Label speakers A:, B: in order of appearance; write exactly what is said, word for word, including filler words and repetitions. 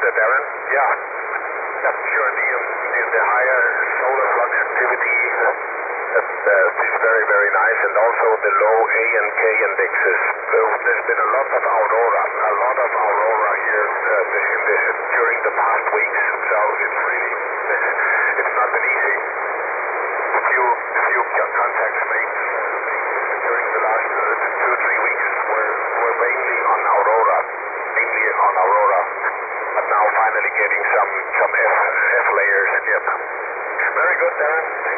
A: uh, Darren. Yeah. Yeah, sure. The, um, the, the higher solar flux activity uh, uh, is very, very nice, and also the low A and K indexes. So there's been a lot of aurora, a lot of aurora here uh, in the, during the past weeks. So it's really, it's, it's not been easy. A few, a few contacts made during the last uh, two, three weeks were, were mainly on aurora, mainly on aurora. But now finally getting some some F, F layers. Yep. Very good, Darren.